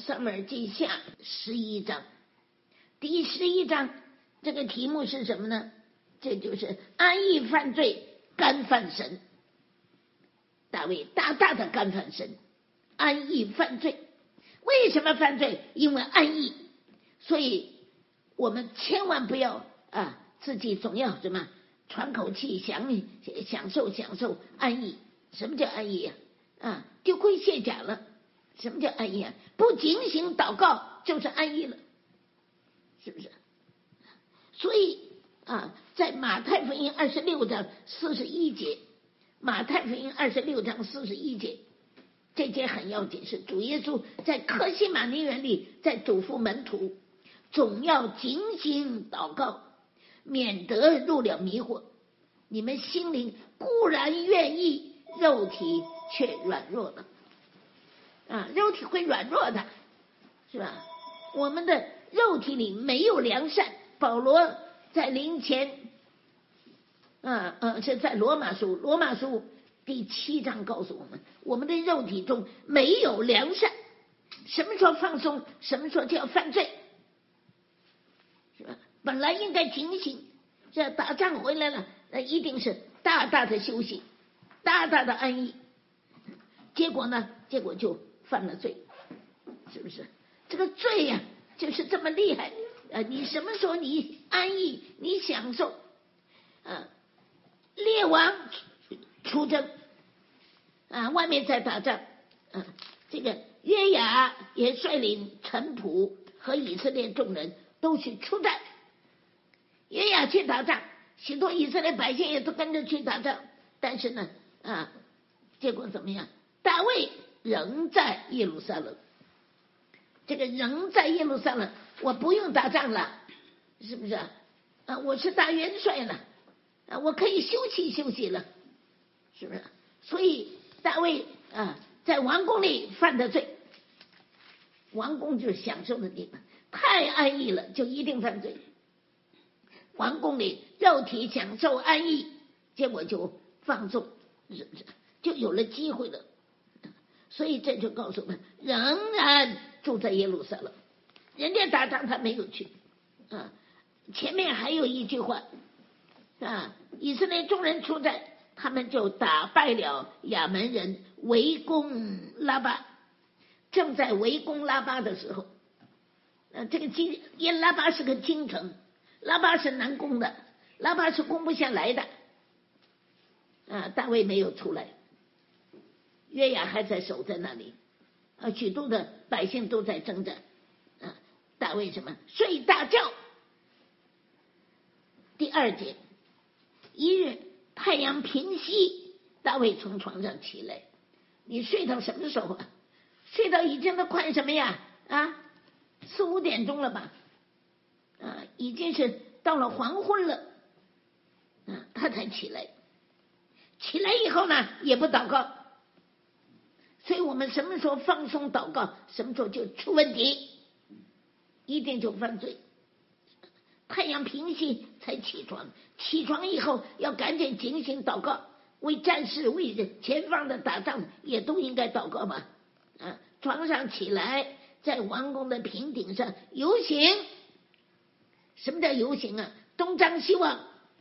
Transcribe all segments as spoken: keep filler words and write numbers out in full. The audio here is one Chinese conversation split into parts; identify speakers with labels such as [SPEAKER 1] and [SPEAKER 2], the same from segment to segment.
[SPEAKER 1] 撒母耳记下十一章，第十一章这个题目是什么呢？这就是安逸犯罪，干犯神。大卫大大的干犯神，安逸犯罪。为什么犯罪？因为安逸。所以我们千万不要啊，自己总要什么喘口气，享享受享受安逸。什么叫安逸呀？啊，丢盔卸甲了。什么叫安逸啊？不警醒祷告就是安逸了，是不是？所以啊，在马太福音二十六章四十一节，马太福音二十六章四十一节，这节很要紧，是主耶稣在客西马尼园里在嘱咐门徒，总要警醒祷告，免得入了迷惑。你们心灵固然愿意，肉体却软弱了。啊，肉体会软弱的，是吧？我们的肉体里没有良善。保罗在临前，啊呃，是在罗马书，罗马书第七章告诉我们，我们的肉体中没有良善。什么时候放松，什么时候就要犯罪，是吧？本来应该警醒，这打仗回来了，那一定是大大的休息，大大的安逸。结果呢？结果就犯了罪，是不是？这个罪呀、啊，就是这么厉害。呃，你什么时候你安逸，你享受？啊，列王出征，啊，外面在打仗，啊，这个约雅也率领臣仆和以色列众人都去出战。约雅去打仗，许多以色列百姓也都跟着去打仗，但是呢，啊，结果怎么样？大卫仍在耶路撒冷。这个仍在耶路撒冷，我不用打仗了，是不是啊？啊，我是大元帅了，啊，我可以休息休息了，是不是？所以大卫啊，在王宫里犯的罪，王宫就是享受的地方，太安逸了，就一定犯罪。王宫里肉体享受安逸，结果就放纵，是不是？就有了机会了。所以这就告诉我们，仍然住在耶路撒冷，人家打仗他没有去啊。前面还有一句话啊，以色列众人出战，他们就打败了亚门人，围攻拉巴。正在围攻拉巴的时候，啊，这个京因为拉巴是个京城，拉巴是难攻的，拉巴是攻不下来的啊。大卫没有出来，约雅还在守在那里，啊，许多的百姓都在征战，啊，大卫什么睡大觉。第二节，一日太阳平西，大卫从床上起来。你睡到什么时候啊？睡到已经都快什么呀？啊，四五点钟了吧？啊，已经是到了黄昏了，啊，他才起来。起来以后呢，也不祷告。所以我们什么时候放松祷告，什么时候就出问题，一定就犯罪。太阳平息才起床，起床以后要赶紧警醒祷告，为战士、为前方的打仗也都应该祷告吧。啊，床上起来，在王宫的平顶上游行。什么叫游行啊？东张西望，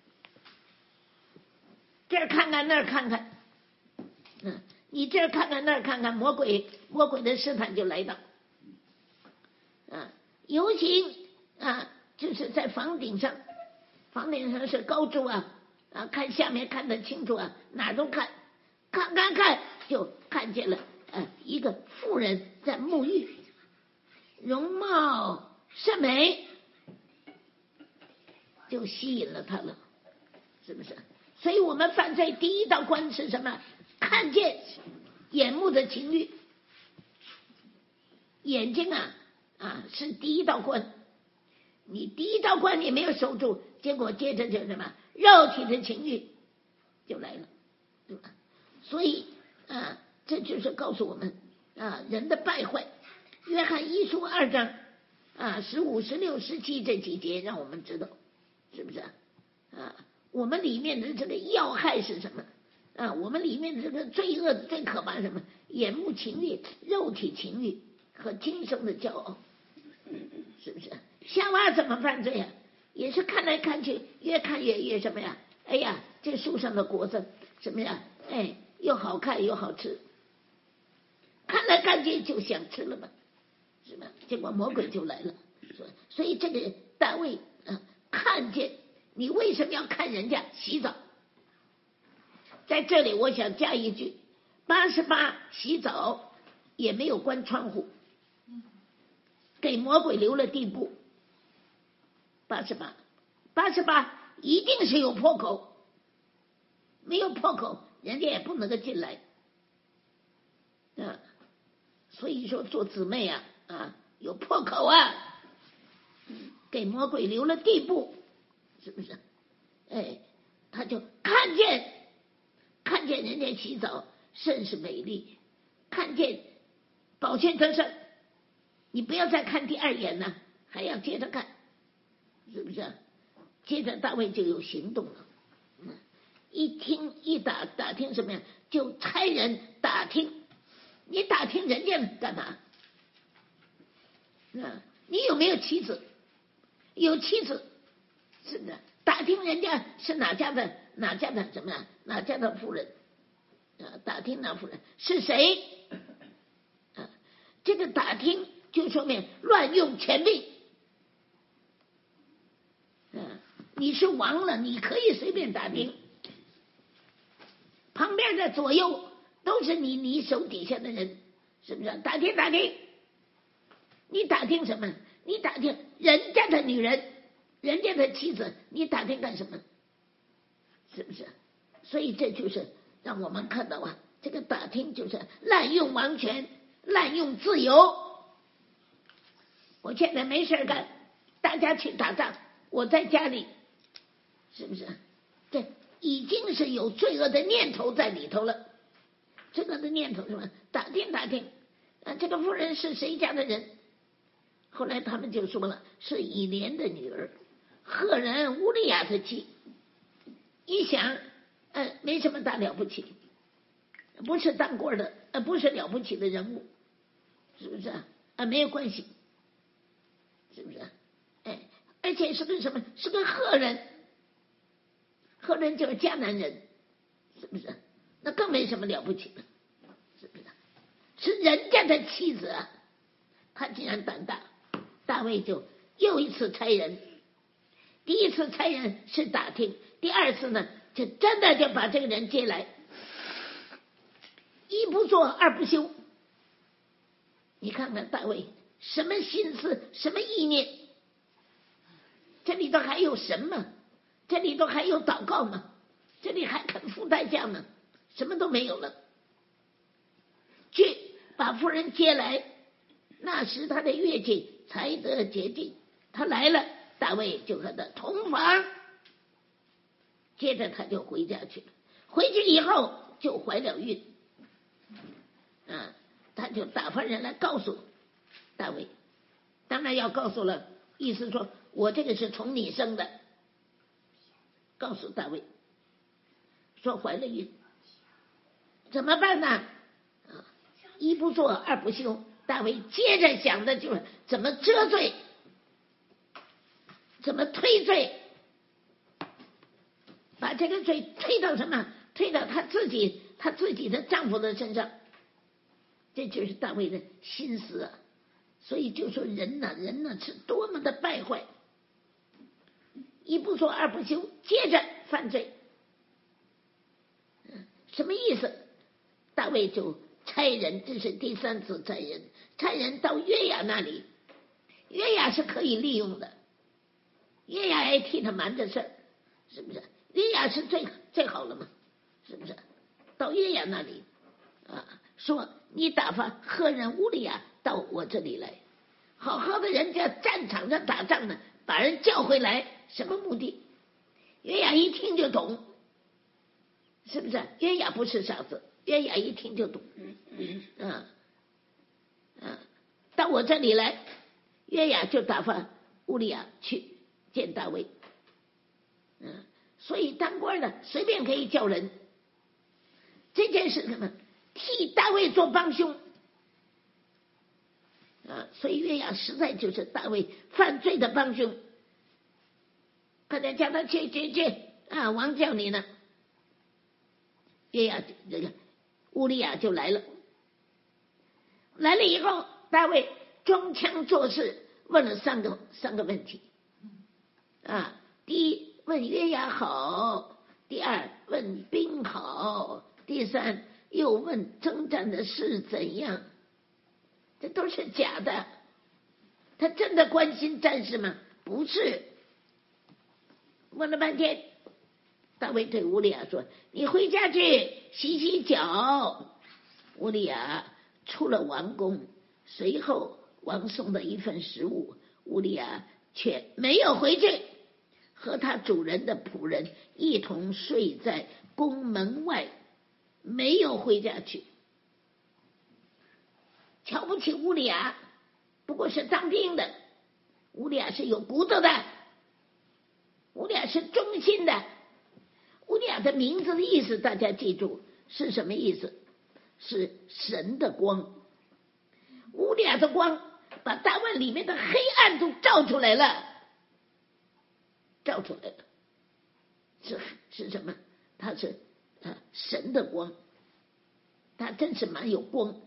[SPEAKER 1] 这儿看看那儿看看，嗯。你这儿看看那儿看看，魔鬼魔鬼的试探就来到，啊，游行啊，就是在房顶上，房顶上是高处啊，啊，看下面看得清楚啊，哪儿都看，看看看就看见了，啊，一个妇人在沐浴，容貌甚美，就吸引了他了，是不是？所以我们犯罪第一道关是什么？看见眼目的情欲，眼睛啊啊是第一道关，你第一道关你没有守住，结果接着就什么肉体的情欲就来了，对吧？所以啊，这就是告诉我们啊人的败坏。约翰一书二章啊十五、十六、十七这几节让我们知道，是不是啊？我们里面的这个要害是什么？啊，我们里面这个罪恶最可怕是什么？眼目情欲、肉体情欲和今生的骄傲，是不是？夏娃怎么犯罪啊？也是看来看去，越看越越什么呀？哎呀，这树上的果子什么呀？哎，又好看又好吃，看来看去就想吃了嘛，是吧？结果魔鬼就来了，所以这个大卫啊，看见你为什么要看人家洗澡？在这里我想加一句，八十八洗澡也没有关窗户，给魔鬼留了地步。八十八，八十八一定是有破口，没有破口，人家也不能够进来啊。所以说做姊妹啊啊，有破口啊，给魔鬼留了地步，是不是？哎，他就看见看见人家洗澡甚是美丽，看见保健得胜，你不要再看第二眼了，还要接着看。是不是？接着大卫就有行动了，嗯，一听一打打听什么呀？就差人打听，你打听人家干嘛？啊，你有没有妻子？有妻子，是的，打听人家是哪家的哪家的什么呀？哪家的夫人？啊，打听哪夫人是谁？啊，这个打听就说明乱用权力。你是王了，你可以随便打听，旁边的左右都是你你手底下的人，是不是？打听打听，你打听什么？你打听人家的女人，人家的妻子，你打听干什么？是不是？所以这就是让我们看到啊，这个打听就是滥用王权，滥用自由。我现在没事干，大家去打仗，我在家里。是不是？这已经是有罪恶的念头在里头了。罪恶的念头是什么？打听打听，啊，这个妇人是谁家的人？后来他们就说了，是以莲的女儿，赫人乌利亚的妻。一想，呃，没什么大了不起，不是当官的，呃，不是了不起的人物，是不是啊？啊，没有关系，是不是？哎，而且是个什么？是个赫人。赫人就是迦南人，是不是？那更没什么了不起的，是不是？是人家的妻子啊，他竟然胆大，大卫就又一次差人。第一次差人是打听，第二次呢，就真的就把这个人接来，一不做二不休。你看看大卫什么心思，什么意念？这里头还有什么？这里头还有祷告吗？这里还肯付代价吗？什么都没有了。去把妇人接来，那时他的月经才得洁净。他来了，大卫就和他同房，接着他就回家去了。回去以后就怀了孕，啊，他就打发人来告诉大卫，当然要告诉了，意思说我这个是从你生的。告诉大卫说怀了孕，怎么办呢？啊，一不做二不休。大卫接着想的就是怎么遮罪，怎么推罪，把这个罪推到什么？推到他自己他自己的丈夫的身上。这就是大卫的心思啊。所以就说人呐、啊，人呐、啊、是多么的败坏。一不做二不休，接着犯罪，什么意思？大卫就差人，这是第三次差人，差人到约雅那里。约雅是可以利用的，约雅也替他瞒着事儿，是不是？约雅是最最好了嘛，是不是？到约雅那里啊，说你打发赫人乌利亚到我这里来，好好的人家战场上打仗呢，把人叫回来。什么目的？约雅一听就懂，是不是？约雅不是傻子，约雅一听就懂。嗯嗯嗯，到我这里来，约雅就打发乌利亚去见大卫。嗯，所以当官的随便可以叫人。这件事什么？替大卫做帮凶。 啊，所以约押实在就是大卫犯罪的帮凶。快点叫他去去去啊！王叫你呢。约押这个乌利亚就来了，来了以后，大卫装腔作势问了三个三个问题啊。第一，问约押好；第二，问兵好；第三，又问征战的事怎样。这都是假的，他真的关心战士吗？不是。问了半天，大卫对乌利亚说：“你回家去洗洗脚。”乌利亚出了王宫，随后王送的一份食物，乌利亚却没有回去，和他主人的仆人一同睡在宫门外，没有回家去。瞧不起乌利亚，不过是当兵的，乌利亚是有骨头的，乌利亚是忠心的。乌利亚的名字的意思大家记住是什么意思？是神的光。乌利亚的光把大卫里面的黑暗都照出来了，照出来了，是是什么？他是、啊、神的光，他真是蛮有光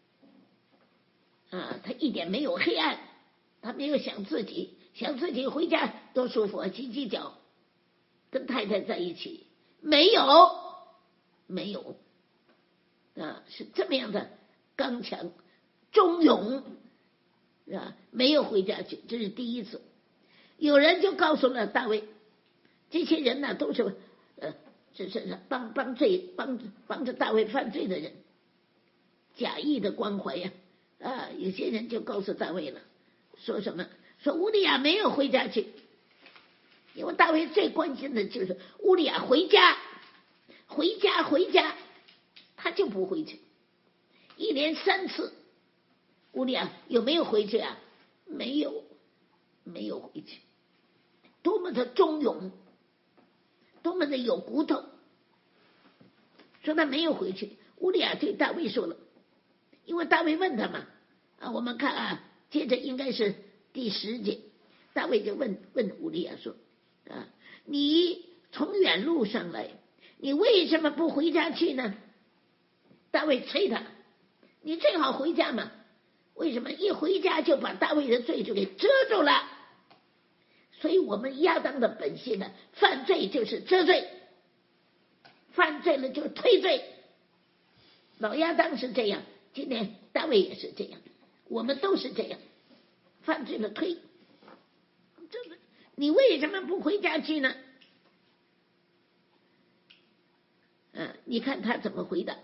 [SPEAKER 1] 啊！他一点没有黑暗，他没有想自己，想自己回家多舒服啊，洗洗脚，跟太太在一起，没有，没有啊，是这么样的刚强忠勇啊，没有回家去，这是第一次。有人就告诉了大卫，这些人呢都是呃，这是帮帮罪帮帮着大卫犯罪的人，假意的关怀呀。啊，有些人就告诉大卫了，说什么？说乌利亚没有回家去，因为大卫最关心的就是乌利亚回家，回家，回家，他就不回去。一连三次，乌利亚有没有回去啊？没有，没有回去。多么的忠勇，多么的有骨头。说他没有回去，乌利亚对大卫说了。因为大卫问他嘛，啊，我们看啊，接着应该是第十节，大卫就问问乌利亚说，啊，你从远路上来，你为什么不回家去呢？大卫催他，你最好回家嘛，为什么一回家就把大卫的罪就给遮住了？所以我们亚当的本性呢，犯罪就是遮罪，犯罪了就退罪，老亚当是这样。今天大卫也是这样，我们都是这样，犯罪了推。这个你为什么不回家去呢？嗯，你看他怎么回答。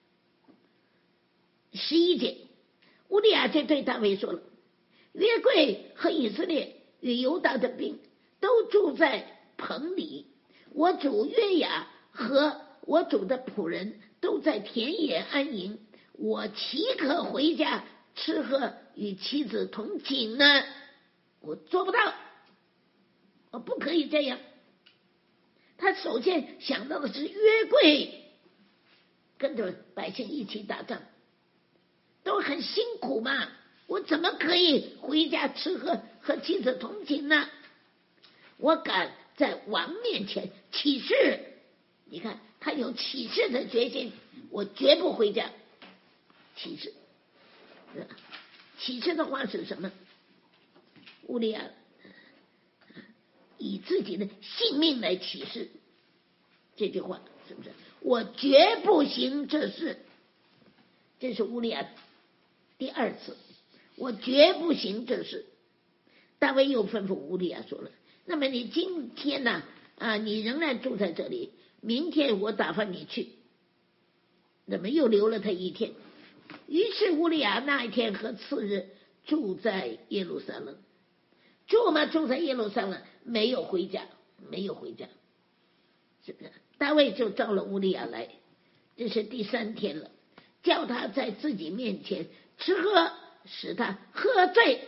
[SPEAKER 1] 十一节，乌利亚就对大卫说了：约柜和以色列与犹大的兵都住在棚里，我主约雅和我主的仆人都在田野安营。我岂可回家吃喝与妻子同寝呢？我做不到，我不可以这样。他首先想到的是约柜，跟着百姓一起打仗，都很辛苦嘛，我怎么可以回家吃喝和妻子同寝呢？我敢在王面前起誓，你看他有起誓的决心，我绝不回家。起誓，起誓的话是什么？乌利亚以自己的性命来起誓，这句话是不是？我绝不行这事。这是乌利亚第二次，我绝不行这事。大卫又吩咐乌利亚说了：那么你今天呢？啊，你仍然住在这里，明天我打发你去。那么又留了他一天。于是乌利亚那一天和次日住在耶路撒冷，住嘛住在耶路撒冷，没有回家，没有回家，是不是？大卫就召了乌利亚来，这是第三天了，叫他在自己面前吃喝，使他喝醉，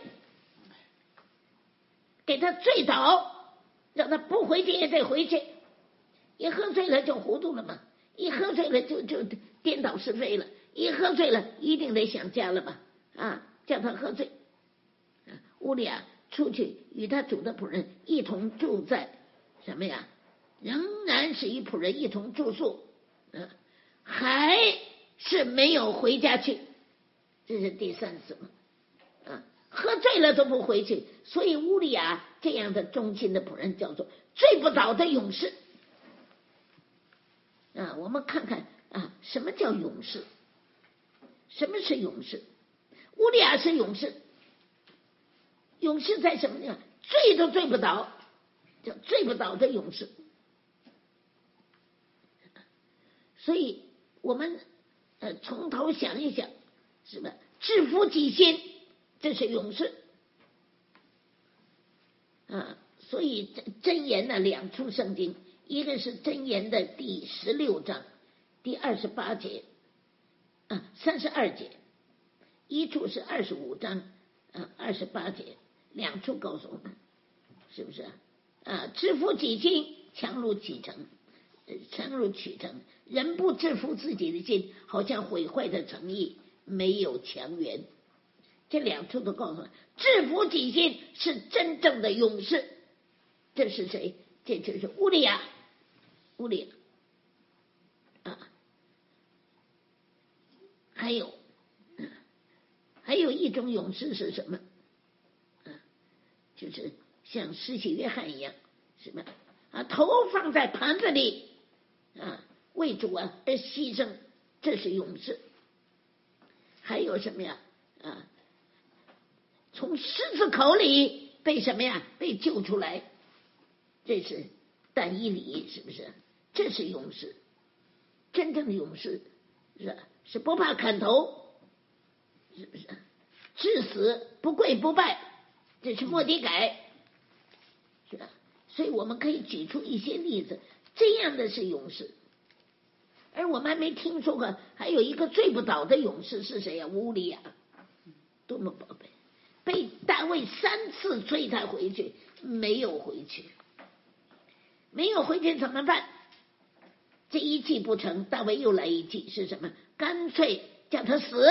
[SPEAKER 1] 给他醉倒，让他不回去也得回去。一喝醉了就糊涂了嘛，一喝醉了就就颠倒是非了。一喝醉了，一定得想家了吧？啊，叫他喝醉。 乌利亚出去与他主的仆人一同住在什么呀？仍然是与仆人一同住宿，嗯，还是没有回家去。这是第三次嘛，啊，喝醉了都不回去，所以乌利亚这样的忠心的仆人叫做醉不倒的勇士。啊，我们看看啊，什么叫勇士？什么是勇士？乌利亚是勇士，勇士在什么地方？醉都醉不倒，叫醉不倒的勇士。所以我们呃从头想一想，是吧？制服己心，这是勇士啊。所以箴言的两处圣经，一个是箴言的第十六章第二十八节啊三十二节，一处是二十五章啊二十八节，两处告诉我们，是不是啊？制服己心，强如启程，强如取程。人不制服自己的心，好像毁坏的诚意，没有强援。这两处都告诉我，制服己心是真正的勇士。这是谁？这就是乌利亚，乌利亚啊。还有，还有一种勇士是什么？啊，就是像施洗约翰一样，什么啊？头放在盘子里啊，为主啊而牺牲，这是勇士。还有什么呀？啊，从狮子口里被什么呀？被救出来，这是但以理，是不是？这是勇士。真正的勇士是是不怕砍头，是不是？至死不跪不拜，这是末底改，是吧？所以我们可以举出一些例子，这样的是勇士。而我们还没听说过还有一个醉不倒的勇士是谁呀？乌利亚，多么宝贝！被大卫三次催他回去，没有回去，没有回去怎么办？这一计不成，大卫又来一计，是什么？干脆叫他死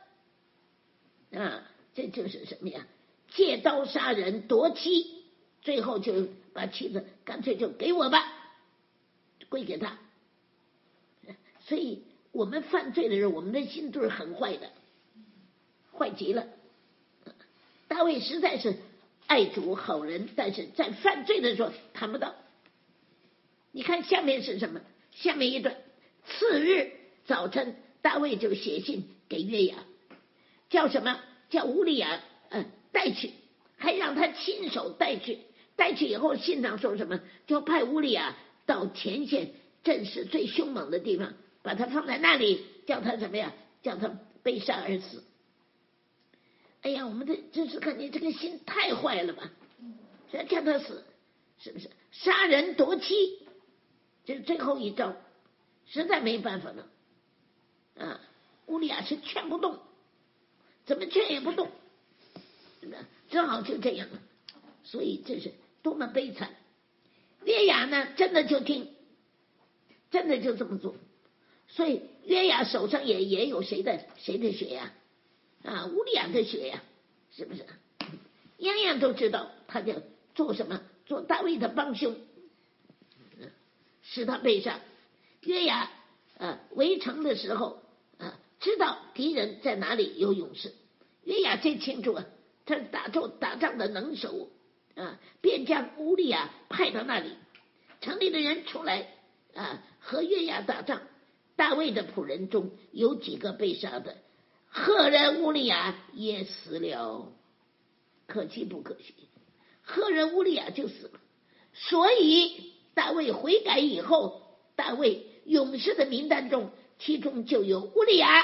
[SPEAKER 1] 啊！这就是什么呀？借刀杀人夺妻，最后就把妻子干脆就给我吧，归给他。所以我们犯罪的人，我们的心都是很坏的，坏极了。大卫实在是爱主好人，但是在犯罪的时候谈不到。你看下面是什么？下面一段，次日早晨，大卫就写信给约雅，叫什么？叫乌利亚呃带去，还让他亲手带去。带去以后，信上说什么？就派乌利亚到前线阵势最凶猛的地方，把他放在那里，叫他怎么样？叫他被杀而死。哎呀，我们这真是看你这个心太坏了吧！要叫他死，是不是？杀人夺妻，这是最后一招，实在没办法了。啊，乌利亚是劝不动，怎么劝也不动，是不是？正好就这样了。所以这是多么悲惨！约雅呢，真的就听，真的就这么做。所以约雅手上也也有谁的谁的血呀？啊，乌利亚的血呀，是不是？样样都知道，他就做什么？做大卫的帮凶，使他被杀。约雅啊，围城的时候啊，知道敌人在哪里有勇士。约雅最清楚啊，他是打仗打仗的能手啊，便将乌利亚派到那里。城里的人出来啊，和约雅打仗。大卫的仆人中有几个被杀的，赫人乌利亚也死了，可惜不可惜？赫人乌利亚就死了。所以大卫悔改以后，大卫勇士的名单中，其中就有乌利亚，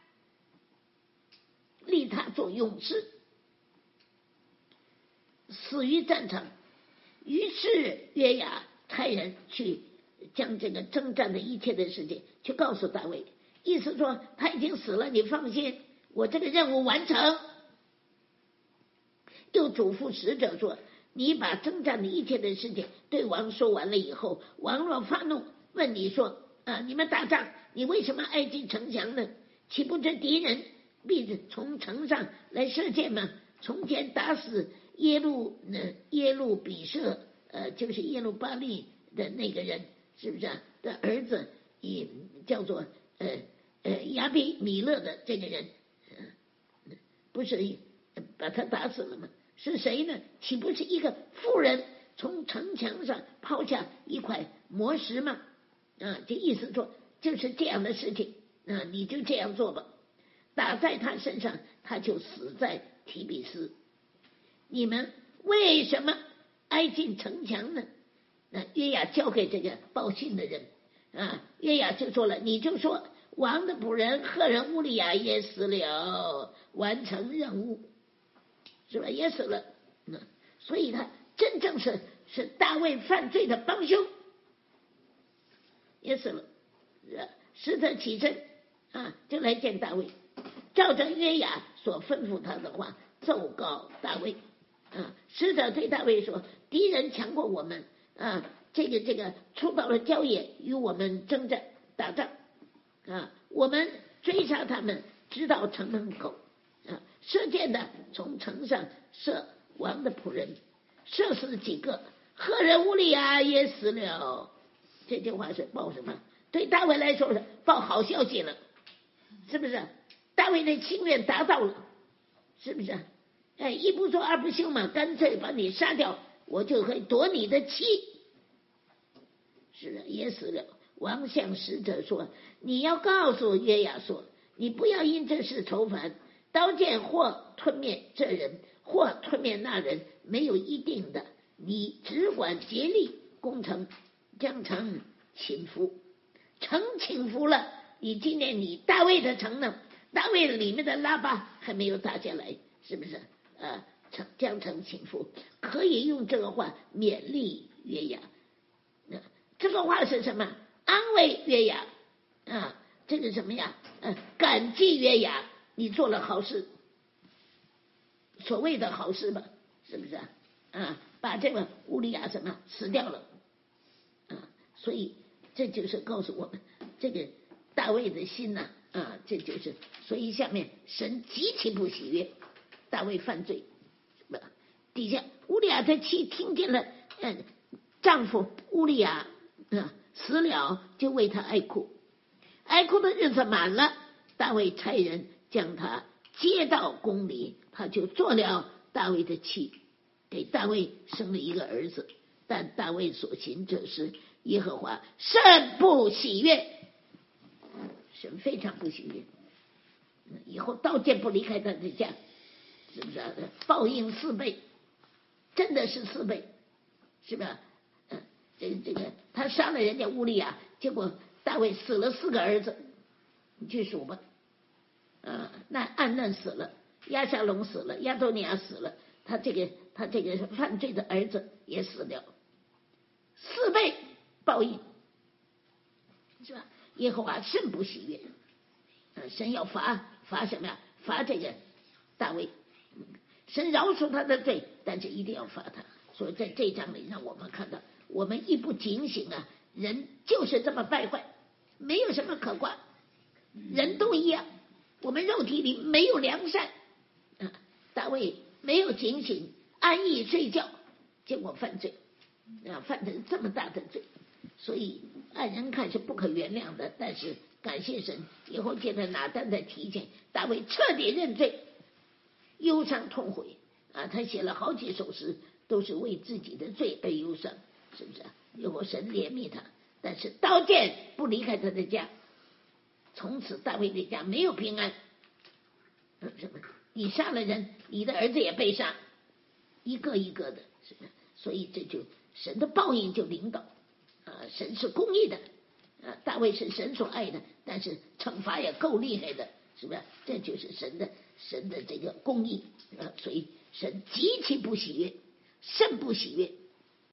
[SPEAKER 1] 立他做勇士，死于战场。于是约雅差人去将这个征战的一切的事情去告诉大卫，意思说他已经死了，你放心，我这个任务完成。又嘱咐使者说，你把征战的一切的事情对王说完了以后，王若发怒，问你说啊，你们打仗，你为什么挨近城墙呢？岂不知敌人必从城上来射箭吗？ 从前打死耶路呃耶路比舍呃就是耶路巴利的那个人，是不是啊？的儿子也叫做呃呃亚比米勒的这个人，呃、不是把他打死了吗？是谁呢？岂不是一个妇人从城墙上抛下一块磨石吗？啊，这意思说就是这样的事情啊，你就这样做吧。打在他身上，他就死在提比斯。你们为什么挨近城墙呢？那约雅交给这个报信的人啊，约雅就说了，你就说王的仆人赫人乌利亚也死了，完成任务，是吧？也死了。嗯，所以他真正是是大卫犯罪的帮凶，也死了。使者起身啊，就来见大卫，照着约雅所吩咐他的话奏告大卫。啊，使者对大卫说：“敌人强过我们啊，这个这个出到了郊野，与我们征战打仗啊，我们追杀他们，直到城门口啊，射箭的从城上射王的仆人，射死几个，赫人乌利亚也死了。”这句话是报什么？对大卫来说是报好消息了，是不是？大卫的心愿达到了，是不是？哎，一不做二不休嘛，干脆把你杀掉，我就会夺你的妻。是的，也死了。王向使者说：“你要告诉约雅说，你不要因这事愁烦，刀剑或吞灭这人，或吞灭那人，没有一定的。你只管竭力攻城，将城倾覆。城倾覆了，你今年你大卫的城呢？大卫里面的拉巴还没有打下来，是不是？啊，城将城倾覆，可以用这个话勉励约雅。啊，这个话是什么？安慰约雅啊，这个什么呀？呃、啊，感激约雅，你做了好事，所谓的好事吧，是不是啊？啊，把这个乌利亚什么死掉了啊，所以这就是告诉我们这个大卫的心呐 啊, 啊，这就是所以下面神极其不喜悦大卫犯罪，底下乌利亚的妻听见了，嗯，丈夫乌利亚啊死了，就为他哀哭，哀哭的日子满了，大卫差人将他接到宫里，他就做了大卫的妻，给大卫生了一个儿子。但大卫所行这事，耶和华甚不喜悦，神非常不喜悦。以后刀剑不离开他的家，是不是、啊？报应四倍，真的是四倍，是吧？嗯，这个这个，他杀了人家乌利亚，结果大卫死了四个儿子，你去数吧。啊，那暗嫩死了，亚夏龙死了，亚多尼亚死了，他这个他这个犯罪的儿子也死掉，四倍报应，是吧？耶和华甚不喜悦，呃、神要罚罚什么呀？罚这个大卫，神饶恕他的罪，但是一定要罚他。所以在这章里让我们看到，我们一不警醒啊，人就是这么败坏，没有什么可挂，人都一样。我们肉体里没有良善啊，大卫没有警醒，安逸睡觉，结果犯罪啊，犯成这么大的罪，所以按人看是不可原谅的。但是感谢神，以后见到拿单的提醒，大卫彻底认罪，忧伤痛悔啊，他写了好几首诗，都是为自己的罪而忧伤，是不是啊？以后神怜悯他，但是刀剑不离开他的家。从此大卫的家没有平安，什么？你杀了人，你的儿子也被杀，一个一个的，是不是？所以这就神的报应就领导啊，神是公义的啊，大卫是神所爱的，但是惩罚也够厉害的，是不是？这就是神的神的这个公义啊，所以神极其不喜悦，甚不喜悦。